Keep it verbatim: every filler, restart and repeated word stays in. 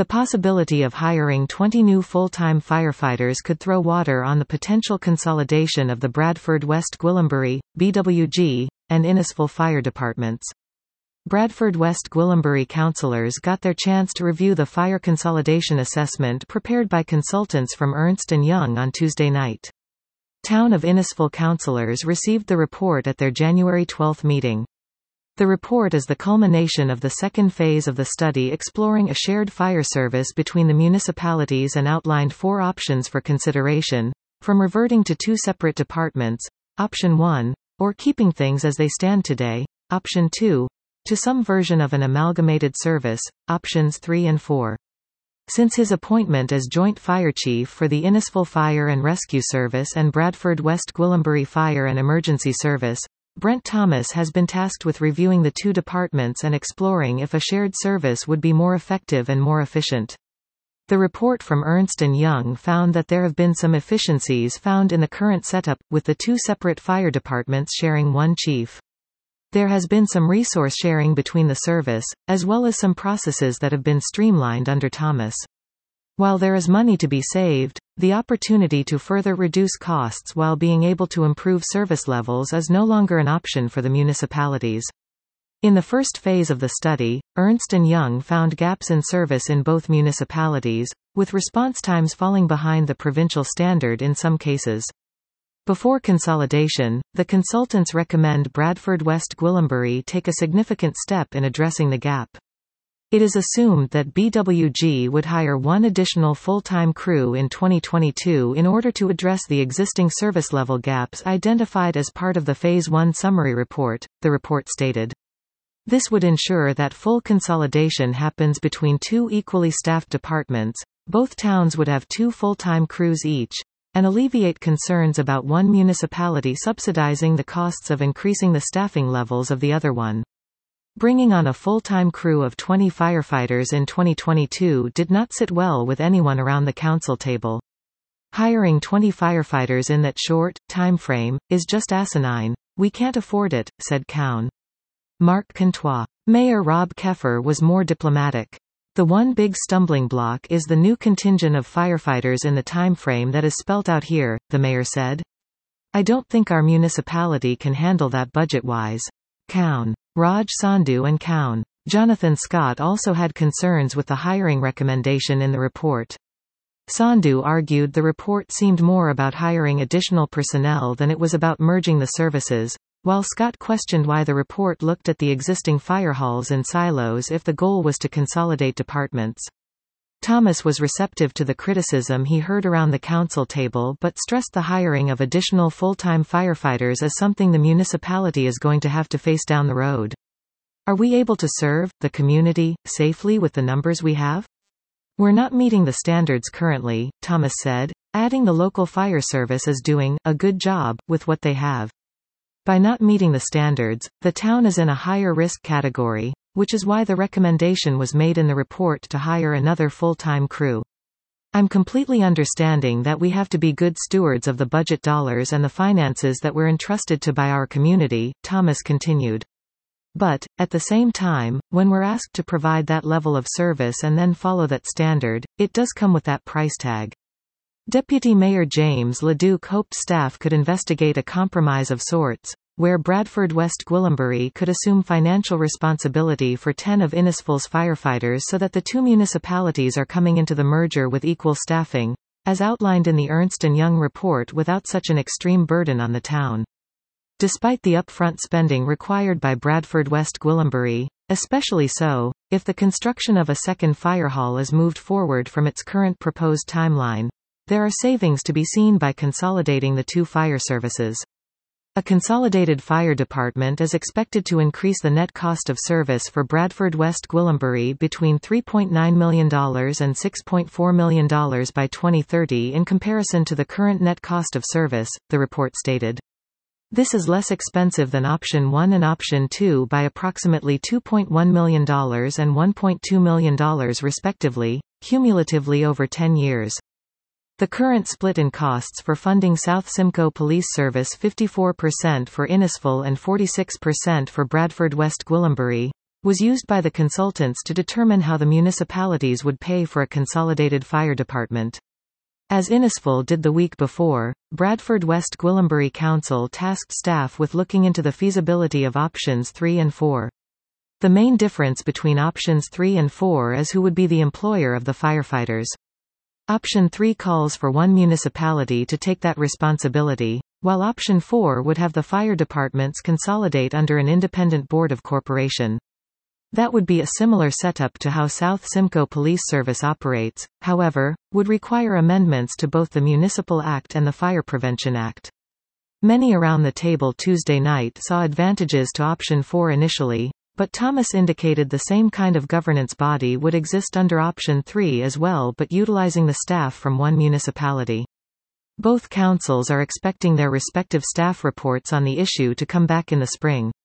The possibility of hiring twenty new full-time firefighters could throw water on the potential consolidation of the Bradford West Gwillimbury, B W G, and Innisfil fire departments. Bradford West Gwillimbury councillors got their chance to review the fire consolidation assessment prepared by consultants from Ernst and Young on Tuesday night. Town of Innisfil councillors received the report at their January twelfth meeting. The report is the culmination of the second phase of the study exploring a shared fire service between the municipalities and outlined four options for consideration, from reverting to two separate departments, option one, or keeping things as they stand today, option two, to some version of an amalgamated service, options three and four. Since his appointment as Joint Fire Chief for the Innisfil Fire and Rescue Service and Bradford West Gwillimbury Fire and Emergency Service, Brent Thomas has been tasked with reviewing the two departments and exploring if a shared service would be more effective and more efficient. The report from Ernst and Young found that there have been some efficiencies found in the current setup, with the two separate fire departments sharing one chief. There has been some resource sharing between the service, as well as some processes that have been streamlined under Thomas. While there is money to be saved, the opportunity to further reduce costs while being able to improve service levels is no longer an option for the municipalities. In the first phase of the study, Ernst and Young found gaps in service in both municipalities, with response times falling behind the provincial standard in some cases. Before consolidation, the consultants recommend Bradford West Gwillimbury take a significant step in addressing the gap. It is assumed that B W G would hire one additional full-time crew in twenty twenty-two in order to address the existing service level gaps identified as part of the Phase one summary report, the report stated. This would ensure that full consolidation happens between two equally staffed departments, both towns would have two full-time crews each, and alleviate concerns about one municipality subsidizing the costs of increasing the staffing levels of the other one. Bringing on a full-time crew of twenty firefighters in twenty twenty-two did not sit well with anyone around the council table. Hiring twenty firefighters in that short time frame is just asinine. We can't afford it, said Cowan. Mark Contois. Mayor Rob Keffer was more diplomatic. The one big stumbling block is the new contingent of firefighters in the time frame that is spelt out here, the mayor said. I don't think our municipality can handle that budget-wise. Cowan. Raj Sandhu and Cowan. Jonathan Scott also had concerns with the hiring recommendation in the report. Sandhu argued the report seemed more about hiring additional personnel than it was about merging the services, while Scott questioned why the report looked at the existing fire halls in silos if the goal was to consolidate departments. Thomas was receptive to the criticism he heard around the council table but stressed the hiring of additional full-time firefighters as something the municipality is going to have to face down the road. Are we able to serve the community safely with the numbers we have? We're not meeting the standards currently, Thomas said, adding the local fire service is doing a good job with what they have. By not meeting the standards, the town is in a higher risk category, which is why the recommendation was made in the report to hire another full-time crew. I'm completely understanding that we have to be good stewards of the budget dollars and the finances that we're entrusted to by our community, Thomas continued. But, at the same time, when we're asked to provide that level of service and then follow that standard, it does come with that price tag. Deputy Mayor James Leduc hoped staff could investigate a compromise of sorts, where Bradford West Gwillimbury could assume financial responsibility for ten of Innisfil's firefighters so that the two municipalities are coming into the merger with equal staffing, as outlined in the Ernst and Young report without such an extreme burden on the town. Despite the upfront spending required by Bradford West Gwillimbury, especially so, if the construction of a second fire hall is moved forward from its current proposed timeline, there are savings to be seen by consolidating the two fire services. A consolidated fire department is expected to increase the net cost of service for Bradford West Gwillimbury between three point nine million dollars and six point four million dollars by twenty thirty in comparison to the current net cost of service, the report stated. This is less expensive than Option one and Option two by approximately two point one million dollars and one point two million dollars respectively, cumulatively over ten years. The current split in costs for funding South Simcoe Police Service fifty-four percent for Innisfil and forty-six percent for Bradford West Gwillimbury, was used by the consultants to determine how the municipalities would pay for a consolidated fire department. As Innisfil did the week before, Bradford West Gwillimbury Council tasked staff with looking into the feasibility of options three and four. The main difference between options three and four is who would be the employer of the firefighters. Option three calls for one municipality to take that responsibility, while option four would have the fire departments consolidate under an independent board of corporation. That would be a similar setup to how South Simcoe Police Service operates, however, would require amendments to both the Municipal Act and the Fire Prevention Act. Many around the table Tuesday night saw advantages to option four initially, but Thomas indicated the same kind of governance body would exist under option three as well, but utilizing the staff from one municipality. Both councils are expecting their respective staff reports on the issue to come back in the spring.